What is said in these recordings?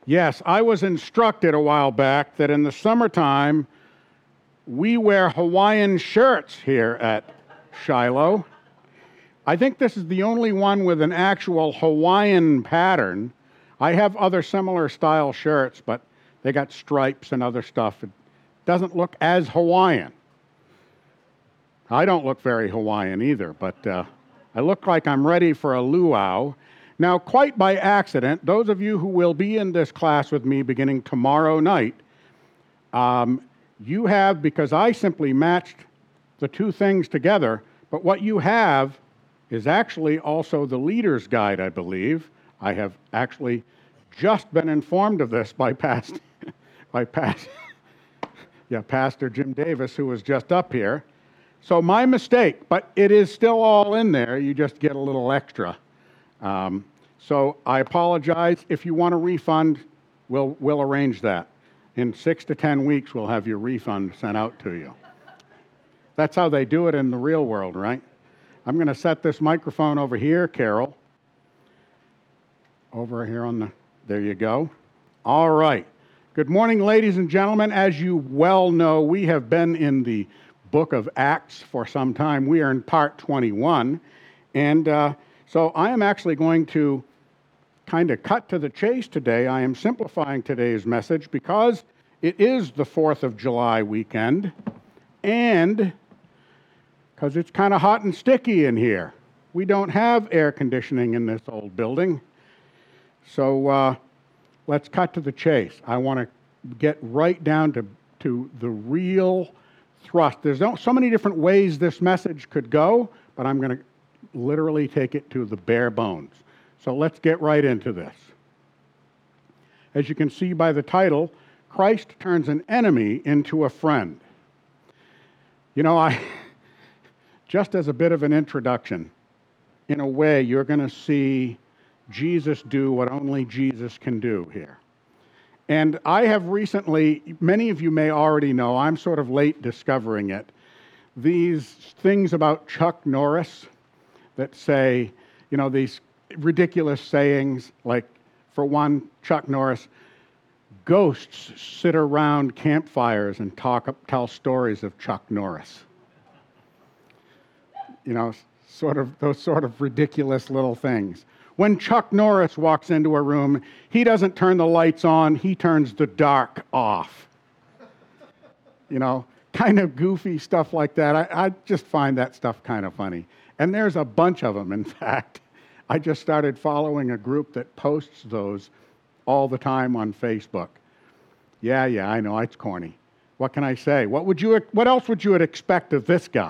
Yes, I was instructed a while back that in the summertime, we wear Hawaiian shirts here at Shiloh. I think this is the only one with an actual Hawaiian pattern. I have other similar style shirts, but they got stripes and other stuff. It doesn't look as Hawaiian. I don't look very Hawaiian either, but I look like I'm ready for a luau. Now, quite by accident, those of you who will be in this class with me beginning tomorrow night, you have, because I simply matched the two things together, but what you have is actually also the leader's guide, I believe. I have actually just been informed of this by Pastor Jim Davis, who was just up here. So my mistake, but it is still all in there. You just get a little extra. So I apologize. If you want a refund, we'll arrange that. In 6 to 10 weeks, we'll have your refund sent out to you. That's how they do it in the real world, right? I'm going to set this microphone over here, Carol. Over here there you go. All right. Good morning, ladies and gentlemen. As you well know, we have been in the book of Acts for some time. We are in part 21. And so I am actually going to kind of cut to the chase today. I am simplifying today's message because it is the 4th of July weekend and because it's kind of hot and sticky in here. We don't have air conditioning in this old building. So let's cut to the chase. I want to get right down to the real thrust. There's so many different ways this message could go, but I'm going to literally take it to the bare bones. So let's get right into this. As you can see by the title, Christ turns an enemy into a friend. You know, just as a bit of an introduction, in a way, you're going to see Jesus do what only Jesus can do here. And I have recently, many of you may already know, I'm sort of late discovering it, these things about Chuck Norris that say, you know, these ridiculous sayings, like, for one, Chuck Norris, ghosts sit around campfires and tell stories of Chuck Norris. You know, those sort of ridiculous little things. When Chuck Norris walks into a room, he doesn't turn the lights on, he turns the dark off. You know, kind of goofy stuff like that. I just find that stuff kind of funny. And there's a bunch of them, in fact. I just started following a group that posts those all the time on Facebook. Yeah, I know, it's corny. What can I say? What else would you expect of this guy?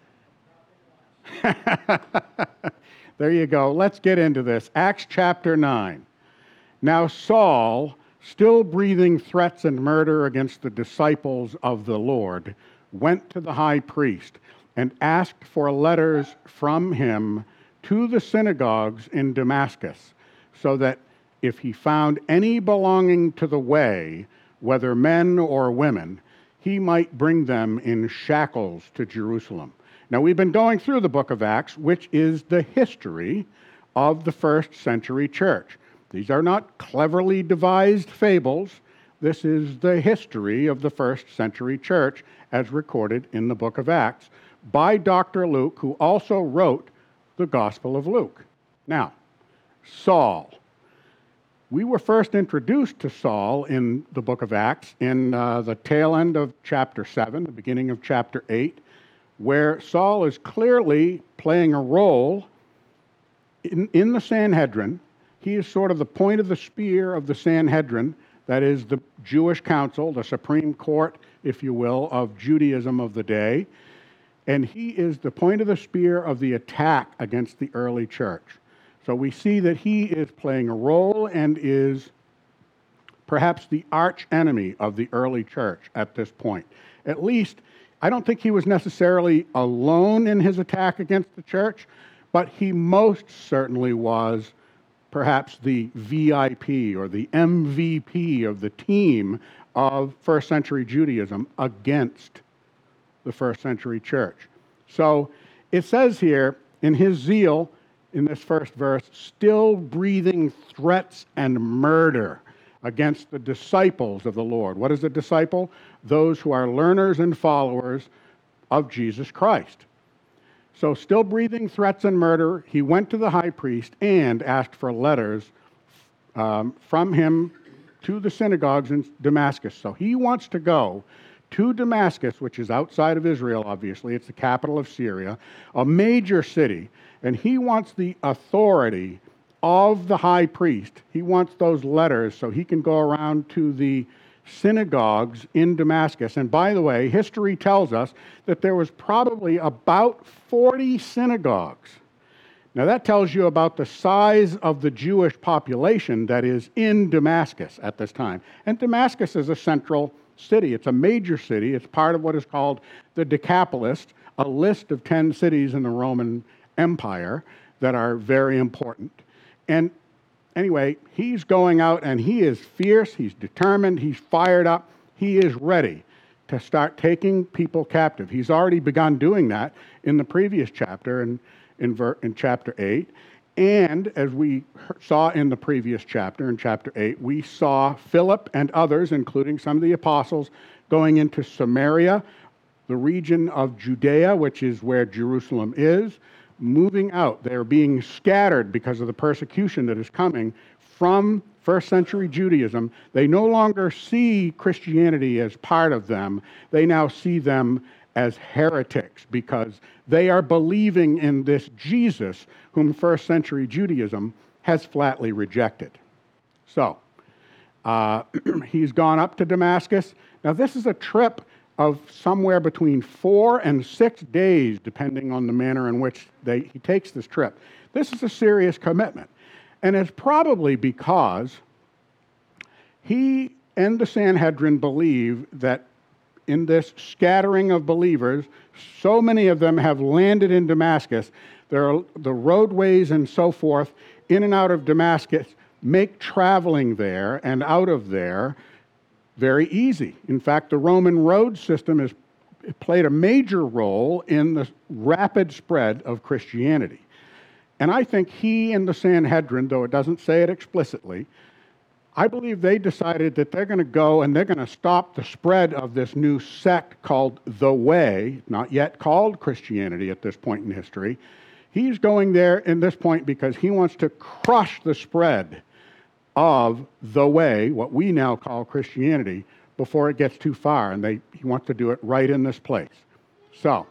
There you go. Let's get into this. Acts chapter 9. Now Saul, still breathing threats and murder against the disciples of the Lord, went to the high priest and asked for letters from him to the synagogues in Damascus, so that if he found any belonging to the way, whether men or women, he might bring them in shackles to Jerusalem. Now, we've been going through the book of Acts, which is the history of the first century church. These are not cleverly devised fables. This is the history of the first century church as recorded in the book of Acts by Dr. Luke, who also wrote the Gospel of Luke. Now, Saul. We were first introduced to Saul in the book of Acts in the tail end of chapter 7, the beginning of chapter 8, where Saul is clearly playing a role in the Sanhedrin. He is sort of the point of the spear of the Sanhedrin, that is the Jewish council, the Supreme Court, if you will, of Judaism of the day. And he is the point of the spear of the attack against the early church. So we see that he is playing a role and is perhaps the arch enemy of the early church at this point. At least, I don't think he was necessarily alone in his attack against the church, but he most certainly was perhaps the VIP or the MVP of the team of first century Judaism against the first century church. So it says here, in his zeal, in this first verse, still breathing threats and murder against the disciples of the Lord. What is a disciple? Those who are learners and followers of Jesus Christ. So, still breathing threats and murder, he went to the high priest and asked for letters from him to the synagogues in Damascus. So he wants to go to Damascus, which is outside of Israel, obviously. It's the capital of Syria, a major city. And he wants the authority of the high priest. He wants those letters so he can go around to the synagogues in Damascus. And by the way, history tells us that there was probably about 40 synagogues. Now that tells you about the size of the Jewish population that is in Damascus at this time. And Damascus is a central city. It's a major city. It's part of what is called the Decapolis, a list of 10 cities in the Roman Empire that are very important. And anyway, he's going out and he is fierce, he's determined, he's fired up, he is ready to start taking people captive. He's already begun doing that in the previous chapter, in chapter 8. And as we saw in the previous chapter, in chapter 8, we saw Philip and others, including some of the apostles, going into Samaria, the region of Judea, which is where Jerusalem is, moving out. They're being scattered because of the persecution that is coming from first century Judaism. They no longer see Christianity as part of them. They now see them as heretics because they are believing in this Jesus whom first century Judaism has flatly rejected. So, he's gone up to Damascus. Now, this is a trip of somewhere between 4 and 6 days, depending on the manner in which he takes this trip. This is a serious commitment. And it's probably because he and the Sanhedrin believe that in this scattering of believers, so many of them have landed in Damascus. There are the roadways and so forth in and out of Damascus make traveling there and out of there very easy. In fact, the Roman road system has played a major role in the rapid spread of Christianity. And I think he and the Sanhedrin, though it doesn't say it explicitly, I believe they decided that they're going to go and they're going to stop the spread of this new sect called the Way, not yet called Christianity at this point in history. He's going there in this point because he wants to crush the spread of the Way, what we now call Christianity, before it gets too far. And he wants to do it right in this place. So,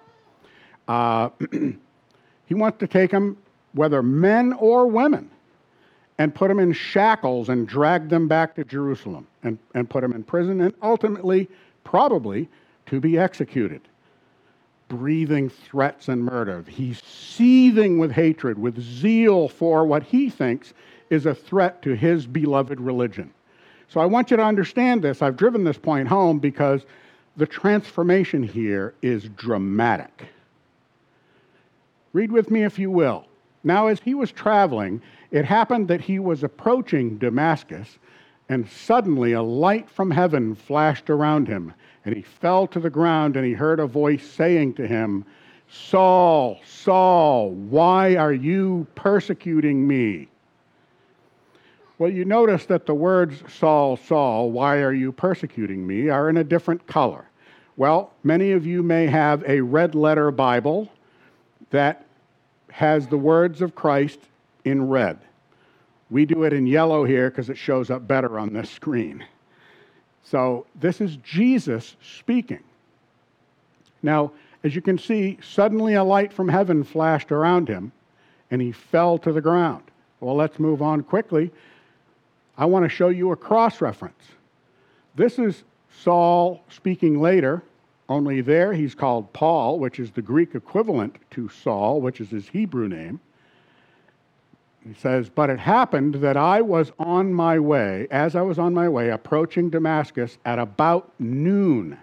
he wants to take them, whether men or women, and put them in shackles and drag them back to Jerusalem and put them in prison and ultimately, probably, to be executed. Breathing threats and murder. He's seething with hatred, with zeal for what he thinks is a threat to his beloved religion. So I want you to understand this. I've driven this point home because the transformation here is dramatic. Read with me if you will. Now, as he was traveling, it happened that he was approaching Damascus, and suddenly a light from heaven flashed around him, and he fell to the ground, and he heard a voice saying to him, "Saul, Saul, why are you persecuting me?" Well, you notice that the words, "Saul, Saul, why are you persecuting me?" are in a different color. Well, many of you may have a red letter Bible that has the words of Christ in red. We do it in yellow here because it shows up better on this screen. So this is Jesus speaking. Now, as you can see, suddenly a light from heaven flashed around him, and he fell to the ground. Well, let's move on quickly. I want to show you a cross-reference. This is Saul speaking later. Only there he's called Paul, which is the Greek equivalent to Saul, which is his Hebrew name. He says, "But it happened that I was on my way, as I was on my way, approaching Damascus at about noon."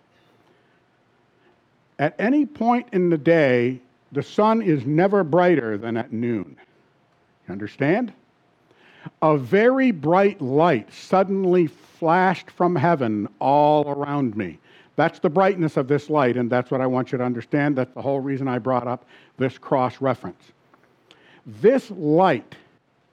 At any point in the day, the sun is never brighter than at noon. You understand? A very bright light suddenly flashed from heaven all around me. That's the brightness of this light, and that's what I want you to understand. That's the whole reason I brought up this cross-reference. This light,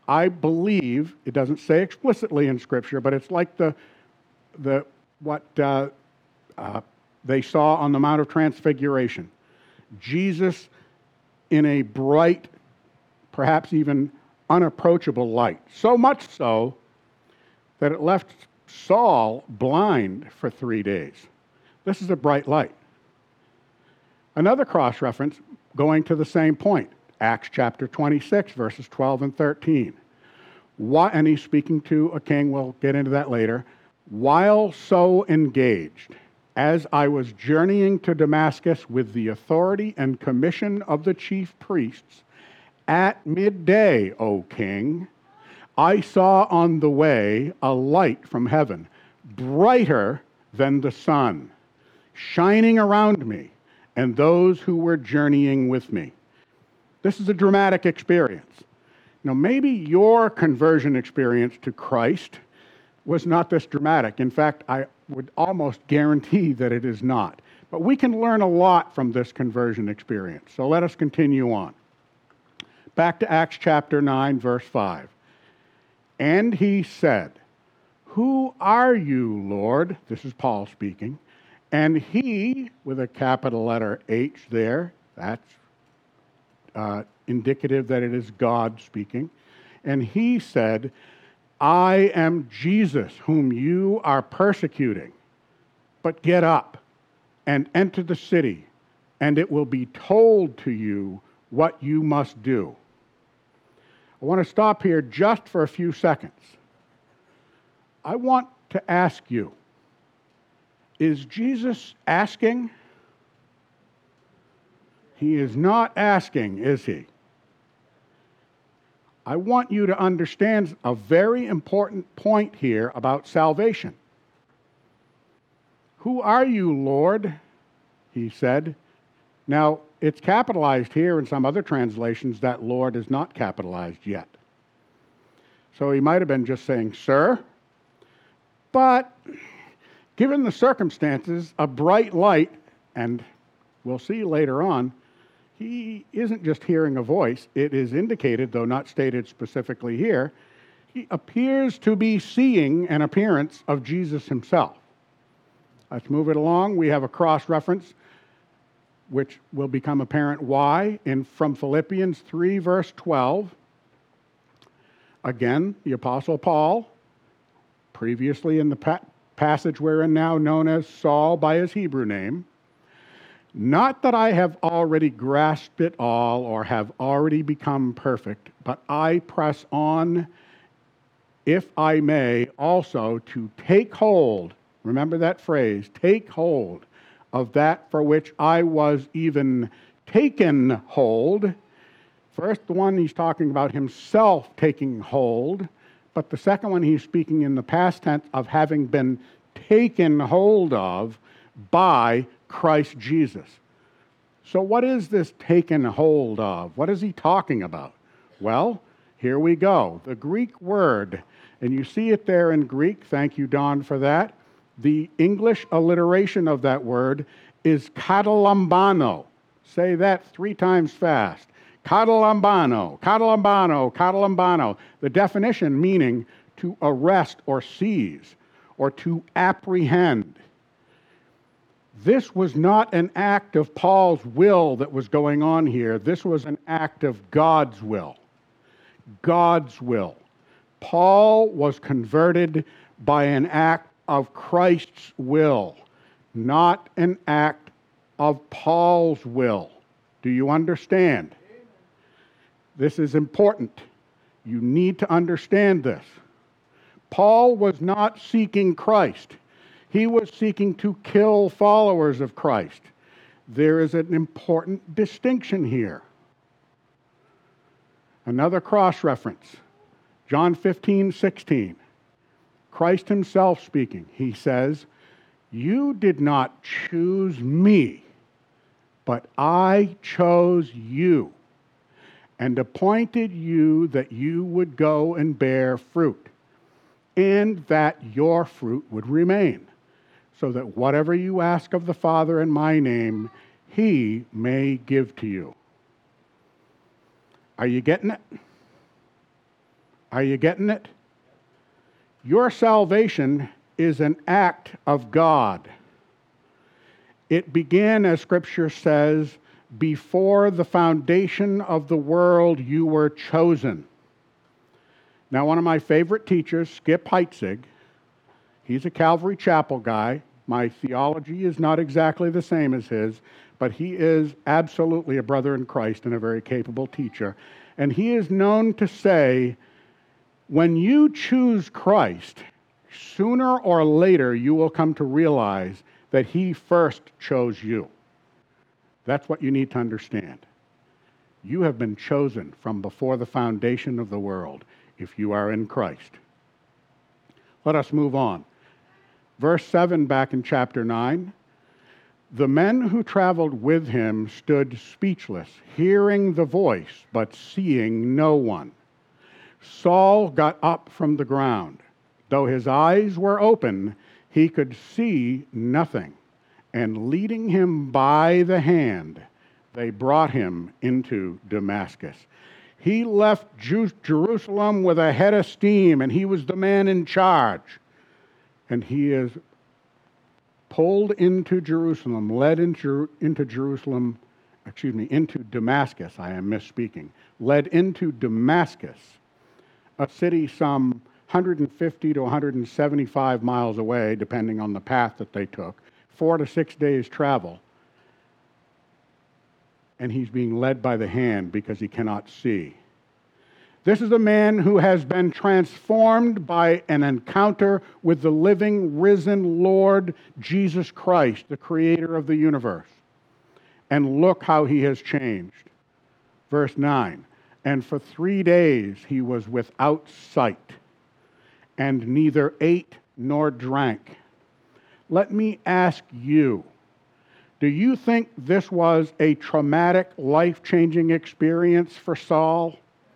I believe, it doesn't say explicitly in Scripture, but it's like what they saw on the Mount of Transfiguration. Jesus in a bright, perhaps even unapproachable light. So much so that it left Saul blind for 3 days. This is a bright light. Another cross-reference going to the same point, Acts chapter 26, verses 12 and 13. And he's speaking to a king, we'll get into that later. While so engaged, as I was journeying to Damascus with the authority and commission of the chief priests, at midday, O king, I saw on the way a light from heaven, brighter than the sun, shining around me and those who were journeying with me. This is a dramatic experience. Now, maybe your conversion experience to Christ was not this dramatic. In fact, I would almost guarantee that it is not. But we can learn a lot from this conversion experience. So let us continue on. Back to Acts chapter 9, verse 5. And he said, "Who are you, Lord?" This is Paul speaking. And he, with a capital letter H there, that's indicative that it is God speaking. And he said, "I am Jesus, whom you are persecuting. But get up and enter the city, and it will be told to you what you must do." I want to stop here just for a few seconds. I want to ask you, is Jesus asking? He is not asking, is he? I want you to understand a very important point here about salvation. "Who are you, Lord?" he said. Now, it's capitalized here in some other translations. That Lord is not capitalized yet. So he might have been just saying, "Sir." But given the circumstances, a bright light, and we'll see later on, he isn't just hearing a voice. It is indicated, though not stated specifically here, he appears to be seeing an appearance of Jesus himself. Let's move it along. We have a cross-reference, which will become apparent why, from Philippians 3, verse 12. Again, the Apostle Paul, previously in the passage we're in now, known as Saul by his Hebrew name, "Not that I have already grasped it all or have already become perfect, but I press on, if I may, also to take hold," remember that phrase, take hold, "of that for which I was even taken hold." First, the one he's talking about himself taking hold, but the second one he's speaking in the past tense of having been taken hold of by Christ Jesus. So what is this taken hold of? What is he talking about? Well, here we go. The Greek word, and you see it there in Greek. Thank you, Don, for that. The English alliteration of that word is katalambano. Say that 3 times fast. Katalambano, katalambano, katalambano. The definition meaning to arrest or seize or to apprehend. This was not an act of Paul's will that was going on here. This was an act of God's will. God's will. Paul was converted by an act of Christ's will, not an act of Paul's will. Do you understand? This is important. You need to understand this. Paul was not seeking Christ. He was seeking to kill followers of Christ. There is an important distinction here. Another cross-reference, John 15:16. Christ himself speaking. He says, "You did not choose me, but I chose you and appointed you that you would go and bear fruit, and that your fruit would remain, so that whatever you ask of the Father in my name, he may give to you." Are you getting it? Are you getting it? Your salvation is an act of God. It began, as Scripture says, before the foundation of the world you were chosen. Now, one of my favorite teachers, Skip Heitzig, he's a Calvary Chapel guy. My theology is not exactly the same as his, but he is absolutely a brother in Christ and a very capable teacher. And he is known to say, when you choose Christ, sooner or later you will come to realize that he first chose you. That's what you need to understand. You have been chosen from before the foundation of the world if you are in Christ. Let us move on. Verse 7 back in chapter 9. The men who traveled with him stood speechless, hearing the voice, but seeing no one. Saul got up from the ground. Though his eyes were open, he could see nothing. And leading him by the hand, they brought him into Damascus. He left Jerusalem with a head of steam, and he was the man in charge. And he is pulled into Jerusalem, led into Damascus. I am misspeaking. Led into Damascus, a city some 150 to 175 miles away, depending on the path that they took, 4 to 6 days travel. And he's being led by the hand because he cannot see. This is a man who has been transformed by an encounter with the living, risen Lord Jesus Christ, the creator of the universe. And look how he has changed. Verse 9, and for 3 days he was without sight, and neither ate nor drank. Let me ask you, do you think this was a traumatic, life-changing experience for Saul?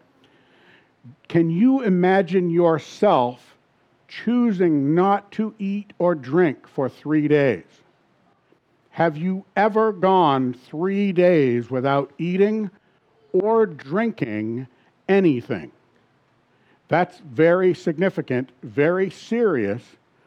Can you imagine yourself choosing not to eat or drink for 3 days? Have you ever gone 3 days without eating or drinking anything? That's very significant, very serious.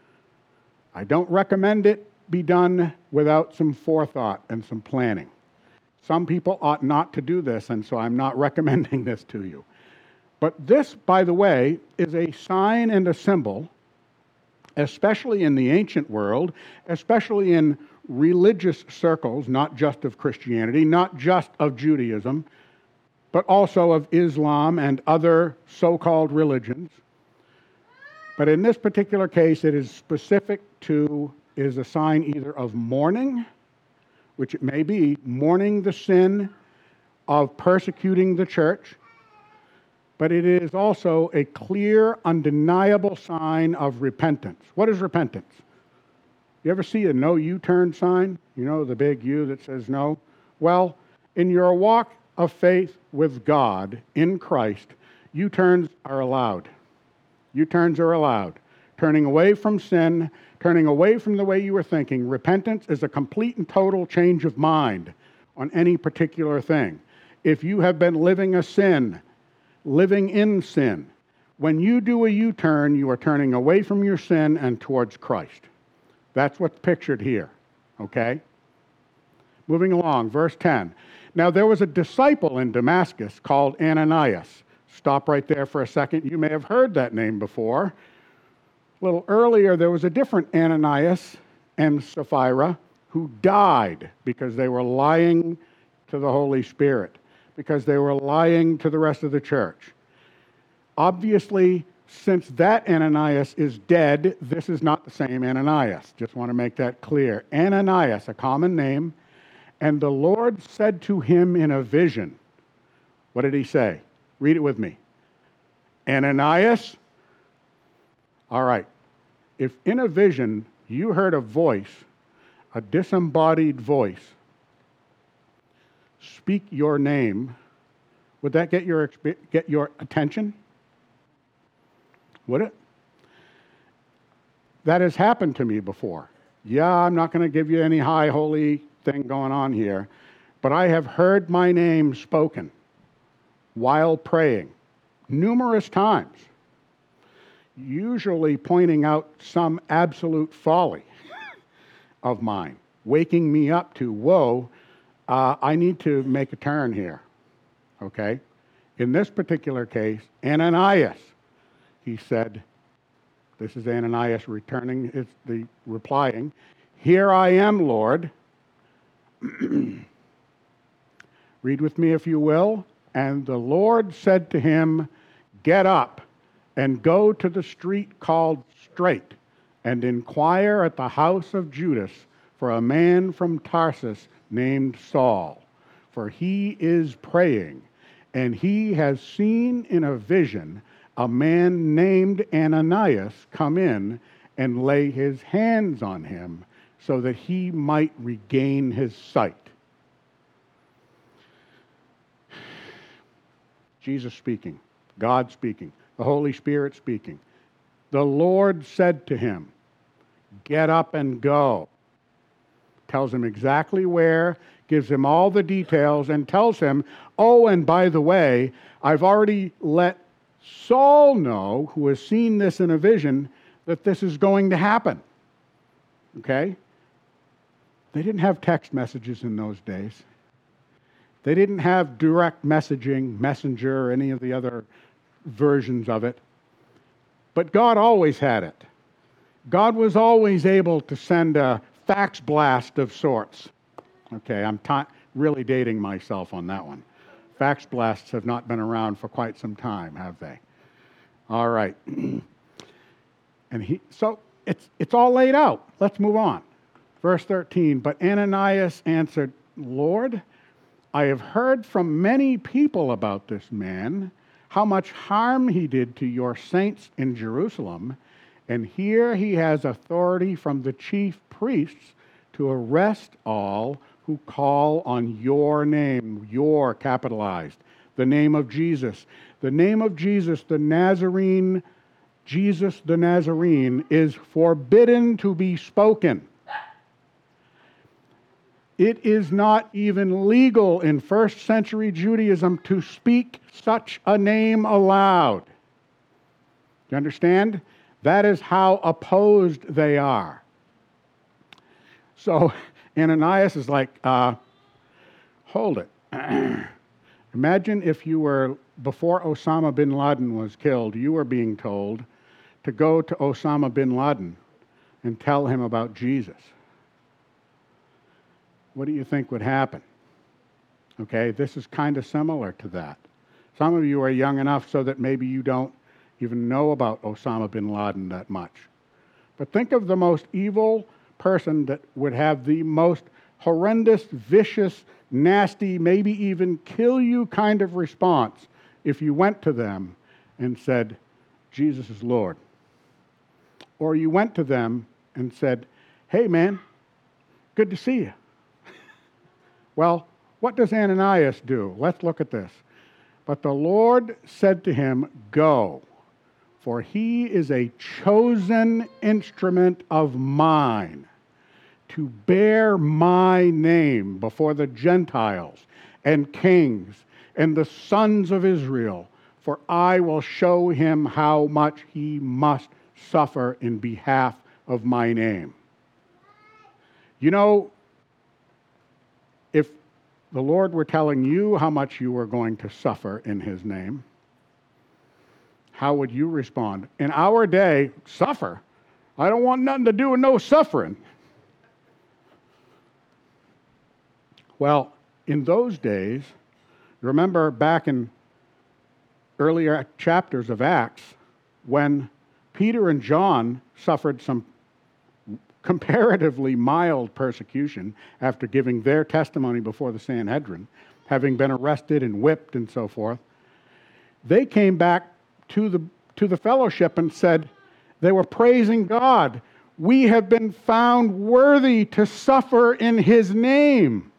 I don't recommend it be done without some forethought and some planning. Some people ought not to do this, and so I'm not recommending this to you. But this, by the way, is a sign and a symbol, especially in the ancient world, especially in religious circles, not just of Christianity, not just of Judaism, but also of Islam and other so-called religions. But in this particular case, it is specific to, is a sign either of mourning, which it may be, mourning the sin of persecuting the church, but it is also a clear, undeniable sign of repentance. What is repentance? You ever see a no U-turn sign? You know, the big U that says no? Well, in your walk of faith with God in Christ, U-turns are allowed. U-turns are allowed. Turning away from sin, turning away from the way you were thinking. Repentance is a complete and total change of mind on any particular thing. If you have been living in sin, when you do a U-turn, you are turning away from your sin and towards Christ. That's what's pictured here, okay? Moving along, verse 10. Now there was a disciple in Damascus called Ananias. Stop right there for a second. You may have heard that name before. A little earlier, there was a different Ananias and Sapphira who died because they were lying to the Holy Spirit, because they were lying to the rest of the church. Obviously, since that Ananias is dead, this is not the same Ananias. Just want to make that clear. Ananias, a common name, and the Lord said to him in a vision, what did he say? Read it with me. Ananias? All right. If in a vision you heard a voice, a disembodied voice, speak your name, would that get your attention? Would it? That has happened to me before. Yeah, I'm not going to give you any high holy thing going on here, but I have heard my name spoken while praying numerous times. usually pointing out some absolute folly of mine, waking me up to, whoa, I need to make a turn here, okay? In this particular case, Ananias, he said, this is Ananias replying, "Here I am, Lord." Read with me if you will. "And the Lord said to him, Get up and go to the street called Straight, and inquire at the house of Judas for a man from Tarsus named Saul, for he is praying, and he has seen in a vision a man named Ananias come in and lay his hands on him so that he might regain his sight." Jesus speaking, God speaking, the Holy Spirit speaking. "The Lord said to him, Get up and go." Tells him exactly where, gives him all the details, and tells him, oh, and by the way, I've already let Saul know, who has seen this in a vision, that this is going to happen. Okay? They didn't have text messages in those days. They didn't have direct messaging, Messenger, or any of the other versions of it. But God always had it. God was always able to send a fax blast of sorts. Okay, I'm really dating myself on that one. Fax blasts have not been around for quite some time, have they? All right. So it's all laid out. Let's move on. Verse 13, "But Ananias answered, Lord, I have heard from many people about this man, how much harm he did to your saints in Jerusalem, and here he has authority from the chief priests to arrest all who call on your name," your capitalized, the name of Jesus. The name of Jesus, the Nazarene, Jesus the Nazarene, is forbidden to be spoken. It is not even legal in first century Judaism to speak such a name aloud. Do you understand? That is how opposed they are. So Ananias is like, hold it. Imagine if you were, before Osama bin Laden was killed, you were being told to go to Osama bin Laden and tell him about Jesus. What do you think would happen? Okay, this is kind of similar to that. Some of you are young enough so that maybe you don't even know about Osama bin Laden that much. But think of the most evil person that would have the most horrendous, vicious, nasty, maybe even kill you kind of response if you went to them and said, Jesus is Lord. Or you went to them and said, hey man, good to see you. Well, what does Ananias do? Let's look at this. But the Lord said to him, go, for he is a chosen instrument of mine to bear my name before the Gentiles and kings and the sons of Israel, for I will show him how much he must suffer in behalf of my name. You know, if the Lord were telling you how much you were going to suffer in his name, how would you respond? In our day, suffer? I don't want nothing to do with no suffering. Well, in those days, remember back in earlier chapters of Acts, when Peter and John suffered some comparatively mild persecution after giving their testimony before the Sanhedrin, having been arrested and whipped and so forth, they came back to the fellowship and said, they were praising God. We have been found worthy to suffer in his name.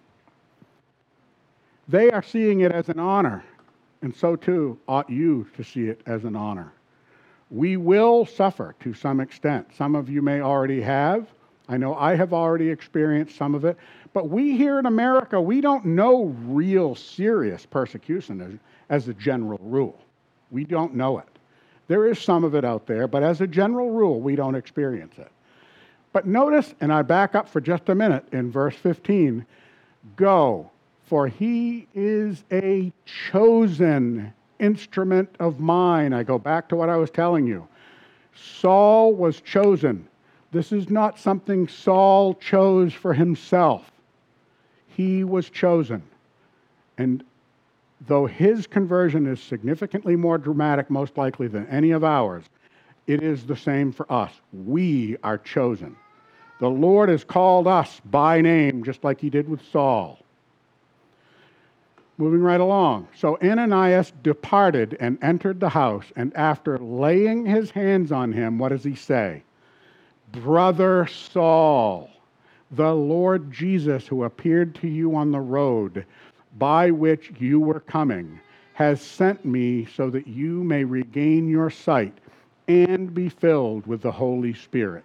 They are seeing it as an honor, and so too ought you to see it as an honor. We will suffer to some extent. Some of you may already have. I know I have already experienced some of it. But we here in America, we don't know real serious persecution as a general rule. We don't know it. There is some of it out there, but as a general rule, we don't experience it. But notice, and I back up for just a minute in verse 15, go, for he is a chosen instrument of mine. I go back to what I was telling you. Saul was chosen. This is not something Saul chose for himself. He was chosen. And though his conversion is significantly more dramatic, most likely, than any of ours, it is the same for us. We are chosen. The Lord has called us by name, just like he did with Saul. Moving right along. So Ananias departed and entered the house, and after laying his hands on him, what does he say? Brother Saul, the Lord Jesus, who appeared to you on the road by which you were coming, has sent me so that you may regain your sight and be filled with the Holy Spirit.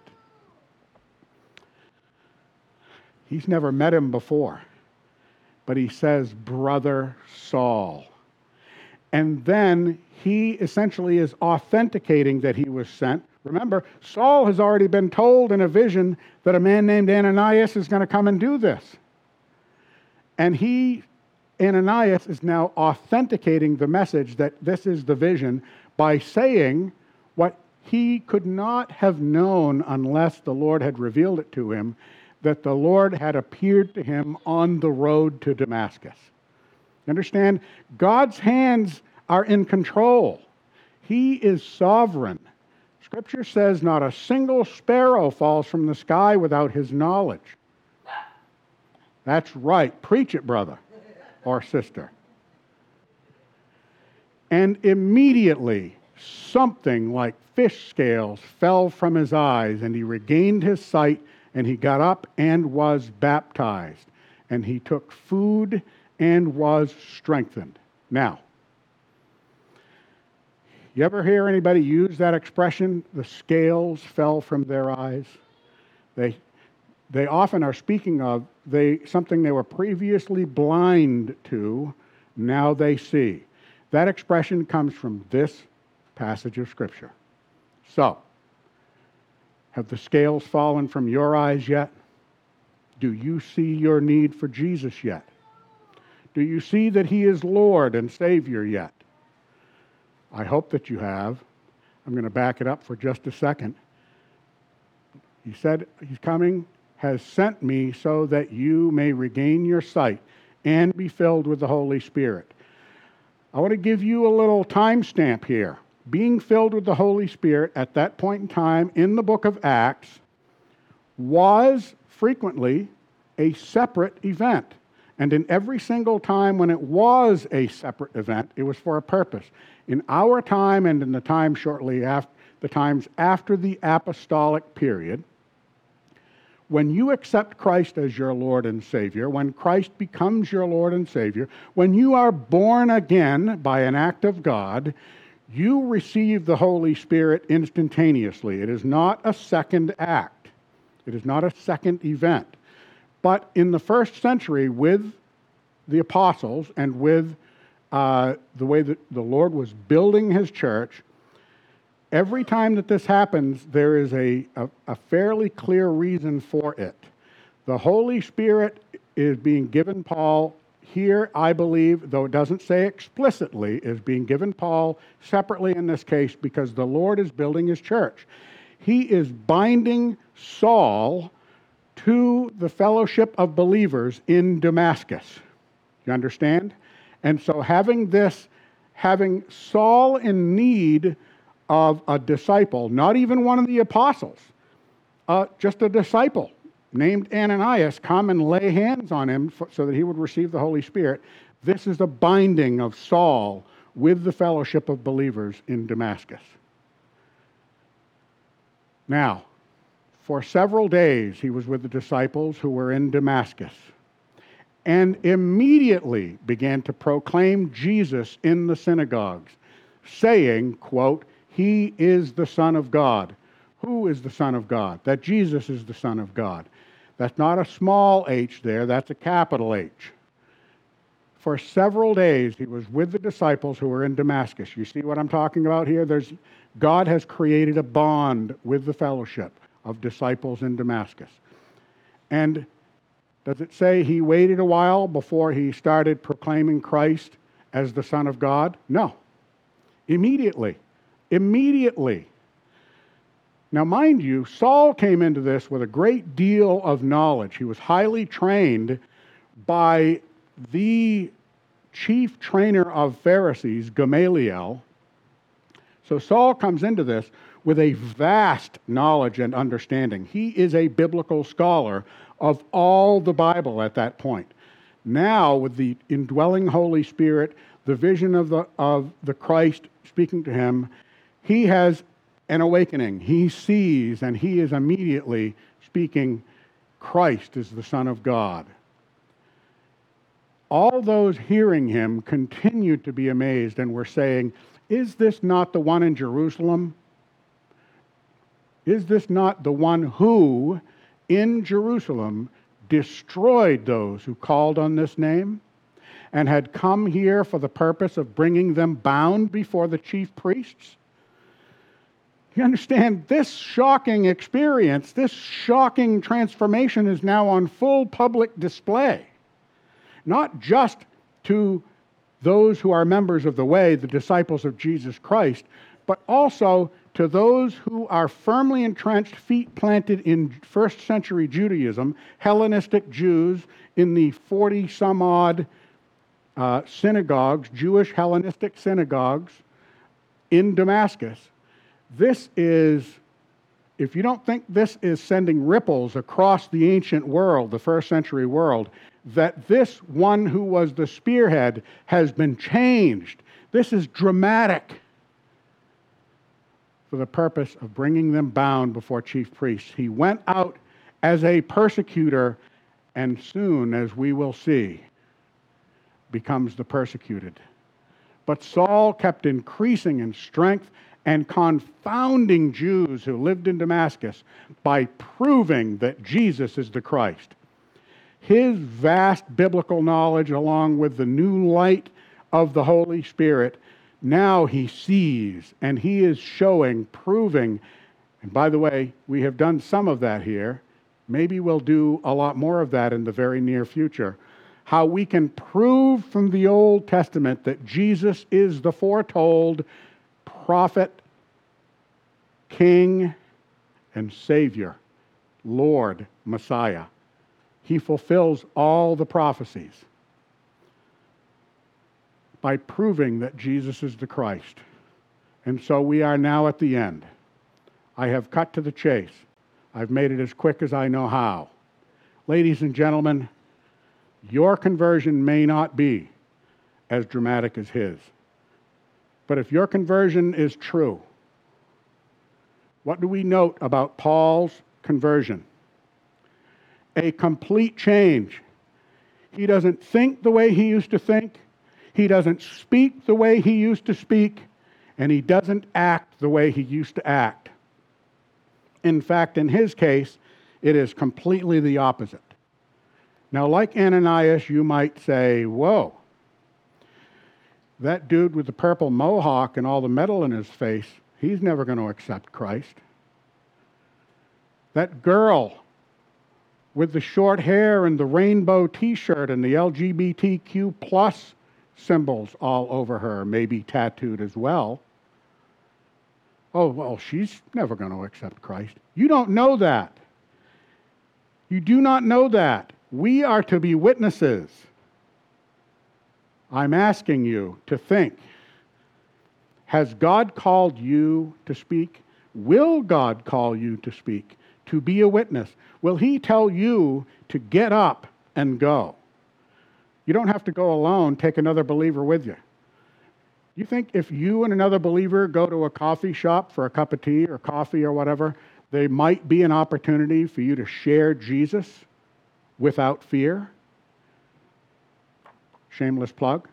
He's never met him before, but he says, Brother Saul. And then he essentially is authenticating that he was sent. Remember, Saul has already been told in a vision that a man named Ananias is going to come and do this. And Ananias, is now authenticating the message that this is the vision by saying what he could not have known unless the Lord had revealed it to him, that the Lord had appeared to him on the road to Damascus. You understand? God's hands are in control. He is sovereign. Scripture says not a single sparrow falls from the sky without his knowledge. That's right. Preach it, brother or sister. And immediately something like fish scales fell from his eyes, and he regained his sight, and he got up and was baptized. And he took food and was strengthened. Now, you ever hear anybody use that expression, the scales fell from their eyes? They often are speaking of something they were previously blind to, now they see. That expression comes from this passage of Scripture. So, have the scales fallen from your eyes yet? Do you see your need for Jesus yet? Do you see that he is Lord and Savior yet? I hope that you have. I'm going to back it up for just a second. He said he's coming, has sent me so that you may regain your sight and be filled with the Holy Spirit. I want to give you a little timestamp here. Being filled with the Holy Spirit at that point in time in the book of Acts was frequently a separate event. And in every single time when it was a separate event, it was for a purpose. In our time and in the time shortly after, the times after the apostolic period, when you accept Christ as your Lord and Savior, when Christ becomes your Lord and Savior, when you are born again by an act of God, you receive the Holy Spirit instantaneously. It is not a second act. It is not a second event. But in the first century, with the apostles and with the way that the Lord was building his church, every time that this happens, there is a fairly clear reason for it. The Holy Spirit is being given Paul here, I believe, though it doesn't say explicitly, is being given Paul separately in this case because the Lord is building his church. He is binding Saul to the fellowship of believers in Damascus. You understand? And so having Saul in need of a disciple, not even one of the apostles, just a disciple named Ananias, come and lay hands on him so that he would receive the Holy Spirit. This is a binding of Saul with the fellowship of believers in Damascus. Now, for several days he was with the disciples who were in Damascus and immediately began to proclaim Jesus in the synagogues, saying, quote, "He is the Son of God." Who is the Son of God? That Jesus is the Son of God. That's not a small h there, that's a capital H. For several days, he was with the disciples who were in Damascus. You see what I'm talking about here? God has created a bond with the fellowship of disciples in Damascus. And does it say he waited a while before he started proclaiming Christ as the Son of God? No. Immediately. Immediately. Now, mind you, Saul came into this with a great deal of knowledge. He was highly trained by the chief trainer of Pharisees, Gamaliel. So Saul comes into this with a vast knowledge and understanding. He is a biblical scholar of all the Bible at that point. Now, with the indwelling Holy Spirit, the vision of the Christ speaking to him, he has an awakening. He sees, and he is immediately speaking, Christ is the Son of God. All those hearing him continued to be amazed and were saying, is this not the one in Jerusalem? Is this not the one who, in Jerusalem, destroyed those who called on this name and had come here for the purpose of bringing them bound before the chief priests? You understand, this shocking experience, this shocking transformation is now on full public display. Not just to those who are members of the way, the disciples of Jesus Christ, but also to those who are firmly entrenched, feet planted in first century Judaism, Hellenistic Jews in the 40-some-odd synagogues, Jewish Hellenistic synagogues in Damascus. This is, if you don't think this is sending ripples across the ancient world, the first century world, that this one who was the spearhead has been changed. This is dramatic for the purpose of bringing them bound before chief priests. He went out as a persecutor, and soon, as we will see, becomes the persecuted. But Saul kept increasing in strength and confounding Jews who lived in Damascus by proving that Jesus is the Christ. His vast biblical knowledge, along with the new light of the Holy Spirit, now he sees, and he is showing, proving, and by the way, we have done some of that here. Maybe we'll do a lot more of that in the very near future. How we can prove from the Old Testament that Jesus is the foretold prophet, king, and Savior, Lord, Messiah. He fulfills all the prophecies by proving that Jesus is the Christ. And so we are now at the end. I have cut to the chase. I've made it as quick as I know how. Ladies and gentlemen, your conversion may not be as dramatic as his. But if your conversion is true, what do we note about Paul's conversion? A complete change. He doesn't think the way he used to think. He doesn't speak the way he used to speak. And he doesn't act the way he used to act. In fact, in his case, it is completely the opposite. Now, like Ananias, you might say, whoa, that dude with the purple mohawk and all the metal in his face, he's never going to accept Christ. That girl with the short hair and the rainbow t-shirt and the LGBTQ plus symbols all over her, maybe tattooed as well. Oh, well, she's never going to accept Christ. You don't know that. You do not know that. We are to be witnesses. I'm asking you to think. Has God called you to speak? Will God call you to speak, to be a witness? Will he tell you to get up and go? You don't have to go alone. Take another believer with you. You think if you and another believer go to a coffee shop for a cup of tea or coffee or whatever, there might be an opportunity for you to share Jesus without fear? Shameless plug.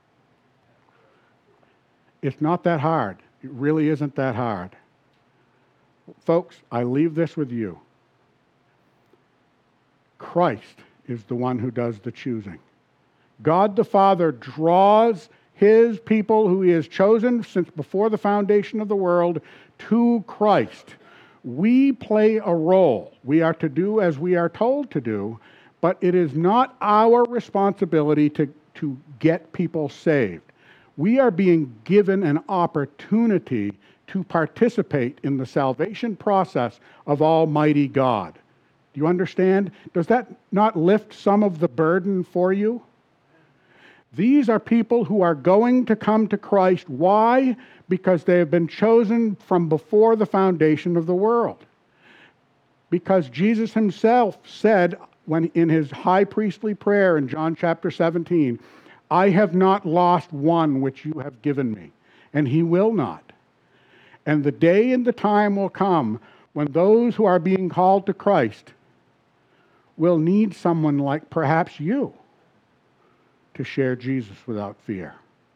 It's not that hard. It really isn't that hard. Folks, I leave this with you. Christ is the one who does the choosing. God the Father draws his people who he has chosen since before the foundation of the world to Christ. We play a role. We are to do as we are told to do, but it is not our responsibility to get people saved. We are being given an opportunity to participate in the salvation process of Almighty God. Do you understand? Does that not lift some of the burden for you? These are people who are going to come to Christ. Why? Because they have been chosen from before the foundation of the world. Because Jesus himself said when in his high priestly prayer in John chapter 17, I have not lost one which you have given me, and he will not. And the day and the time will come when those who are being called to Christ will need someone like perhaps you to share Jesus without fear.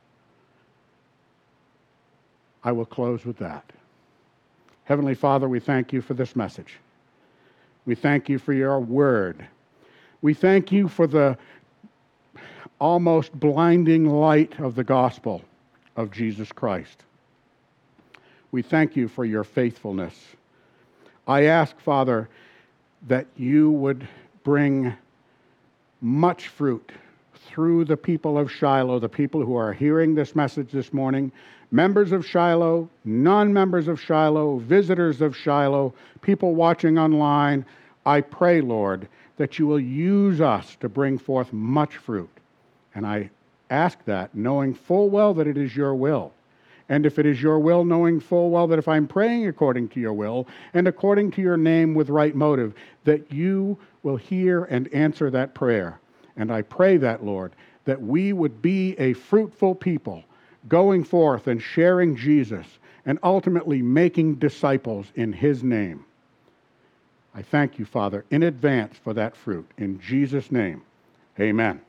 I will close with that. Heavenly Father, we thank you for this message. We thank you for your word. We thank you for the almost blinding light of the gospel of Jesus Christ. We thank you for your faithfulness. I ask, Father, that you would bring much fruit through the people of Shiloh, the people who are hearing this message this morning, members of Shiloh, non-members of Shiloh, visitors of Shiloh, people watching online. I pray, Lord, that you will use us to bring forth much fruit. And I ask that knowing full well that it is your will. And if it is your will, knowing full well that if I'm praying according to your will and according to your name with right motive, that you will hear and answer that prayer. And I pray that, Lord, that we would be a fruitful people going forth and sharing Jesus and ultimately making disciples in his name. I thank you, Father, in advance for that fruit. In Jesus' name, amen.